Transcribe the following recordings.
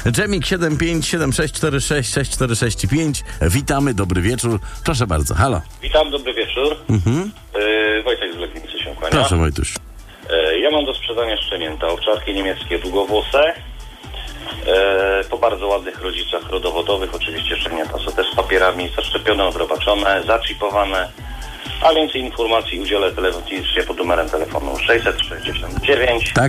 Dżemik 7576466465. Witamy, dobry wieczór. Proszę bardzo, halo. Witam, dobry wieczór. Wojtek z Legnicy się kłania. Proszę, Wojtuś. Ja mam do sprzedania szczenięta, owczarki niemieckie długowłose. Po bardzo ładnych rodzicach rodowodowych. Oczywiście szczenięta są też z papierami, zaszczepione, odrobaczone, zaczipowane. A więcej informacji udzielę telefonicznie pod numerem telefonu 669 Tak.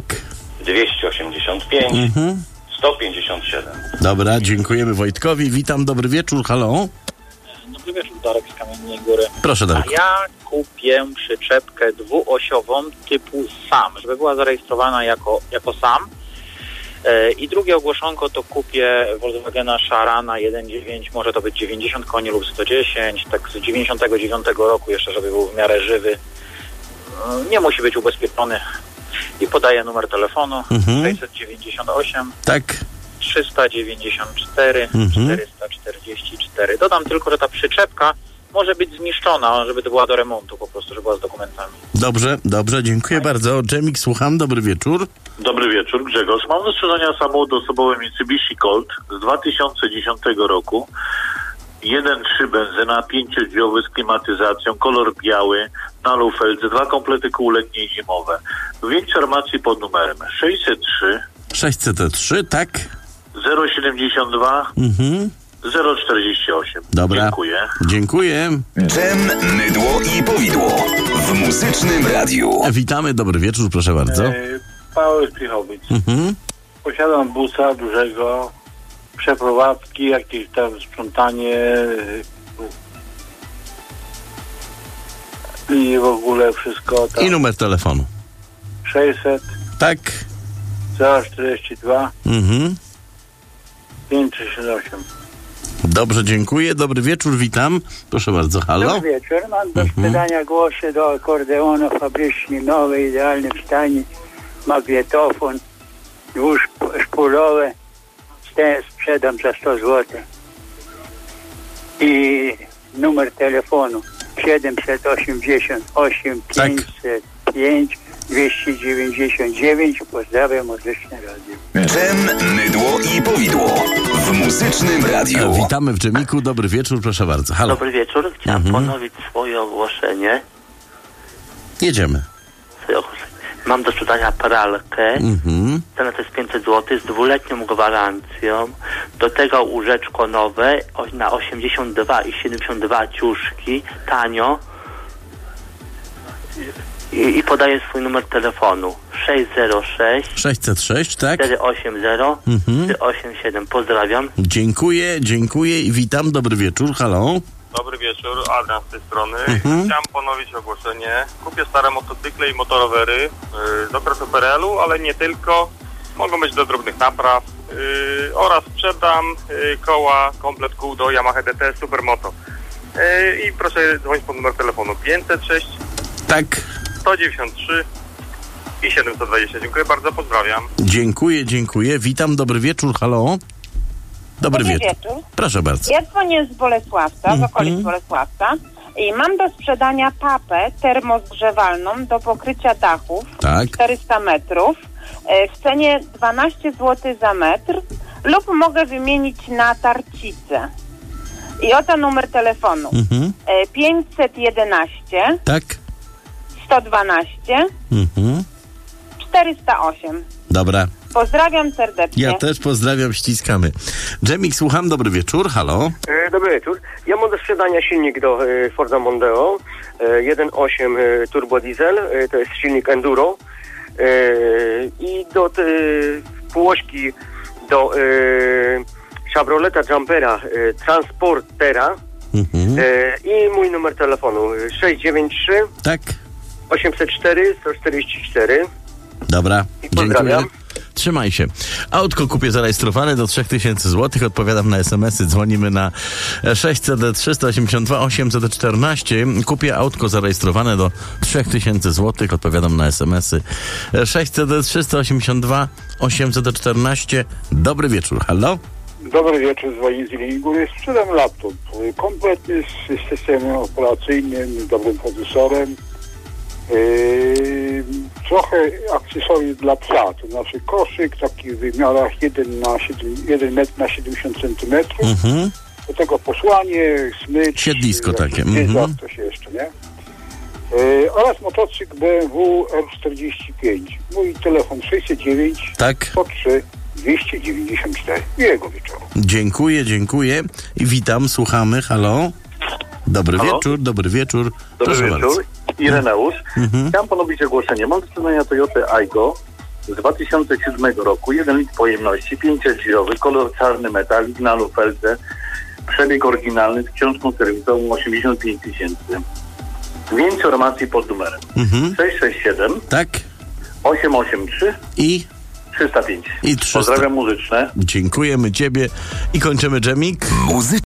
285 157. Dobra, dziękujemy Wojtkowi. Witam, dobry wieczór, halo. Dobry wieczór, Darek z Kamiennej Góry. Proszę, Darek. A ja kupię przyczepkę dwuosiową typu SAM, żeby była zarejestrowana jako SAM. I drugie ogłoszonko to kupię Volkswagena Sharana 1.9, może to być 90 koni lub 110, tak z 99 roku jeszcze, żeby był w miarę żywy. Nie musi być ubezpieczony. I podaję numer telefonu 698 Tak. 394 444. Dodam tylko, że ta przyczepka może być zniszczona, żeby to była do remontu po prostu, żeby była z dokumentami. Dobrze, dziękuję bardzo. Dżemik, słucham, dobry wieczór. Dobry wieczór, Grzegorz. Mam do sprzedania samochód osobowy Mitsubishi Colt z 2010 roku. 1.3 benzyna, 5-drzwiowy z klimatyzacją, kolor biały, na lufelce, 2 komplety kół letnie i zimowe. Więcej informacji pod numerem 603, tak? 072 048. Dobra. Dziękuję. Dżem, mydło i powidło w Muzycznym Radiu. Witamy, dobry wieczór, proszę bardzo. Paweł z Prychowic. Posiadam busa dużego, przeprowadzki, jakieś tam sprzątanie i w ogóle wszystko tam. I numer telefonu. 600 Tak. 042 538. Dobrze, dziękuję. Dobry wieczór, witam. Proszę bardzo, halo. Dobry wieczór. Mam do sprzedania głosy do akordeonu fabrycznie nowe, idealne w stanie. Magnetofon, dwuszpulowe. Sprzedam za 100 zł. I numer telefonu 788 505 299. Pozdrawiam, Muzyczne Radio. Dżem, mydło i powidło w Muzycznym Radiu. Witamy w Dżemiku, dobry wieczór, proszę bardzo, halo. Dobry wieczór, chciałem ponowić swoje ogłoszenie. Jedziemy. Mam do sprzedania pralkę. Cena to jest 500 zł z 2-letnią gwarancją. Do tego łóżeczko nowe na 82 i 72 ciuszki, tanio. I podaję swój numer telefonu 606 tak? 480 487. Pozdrawiam. Dziękuję i witam, dobry wieczór, halo. Dobry wieczór, Adrian z tej strony. Chciałem ponowić ogłoszenie. Kupię stare motocykle i motorowery z okresu PRL-u, ale nie tylko. Mogą być do drobnych napraw. Oraz sprzedam koła, komplet kół do Yamaha DT Supermoto. I proszę dzwonić pod numer telefonu 506 tak 193 i 720. Dziękuję bardzo, pozdrawiam. Dziękuję. Witam, dobry wieczór, halo. Dobry wieczór. Proszę bardzo. Ja dzwonię z Bolesławca, z okolic Bolesławca i mam do sprzedania papę termozgrzewalną do pokrycia dachów, tak. 400 metrów, w cenie 12 zł za metr lub mogę wymienić na tarcicę. I oto numer telefonu 511 tak 112 408. Dobra. Pozdrawiam serdecznie. Ja też pozdrawiam, ściskamy. Dżemik, słucham, dobry wieczór, halo. Dobry wieczór. Ja mam do sprzedania silnik do Forda Mondeo 1.8 turbo diesel, to jest silnik Enduro i do półośki do Chevroleta Jumpera Transportera i mój numer telefonu 693 tak 804 144. Dobra, dziękuję. Trzymaj się. Autko kupię zarejestrowane do 3000 zł. Odpowiadam na SMS-y. Dzwonimy na 600 382 814. Kupię autko zarejestrowane do 3000 zł. Odpowiadam na SMS-y. 600 382 814. Dobry wieczór. Halo? Dobry wieczór, z Wojny Góry. Sprzedam laptop kompletny z systemem operacyjnym, dobrym procesorem. trochę akcesoriów dla psa, to znaczy koszyk taki w wymiarach 1 metr na 70 centymetrów. Do tego posłanie, smycz. Siedlisko takie. Coś jeszcze, nie? Oraz motocykl BMW R45. Mój telefon 609 103 294. Miłego wieczoru. Dziękuję i witam, słuchamy. Halo? Dobry wieczór. Dobry wieczór. Bardzo. Ireneusz. Chciałem ponowić ogłoszenie. Mam do sprzedania Toyota Aygo z 2007 roku. 1 litr pojemności, 5-drzwiowy, kolor czarny metalik na lufelce. Przebieg oryginalny z książką serwisową 85 000. Więcej informacji pod numerem 667 883 i 305. I 300. Pozdrawiam muzyczne. Dziękujemy ciebie i kończymy dżemik.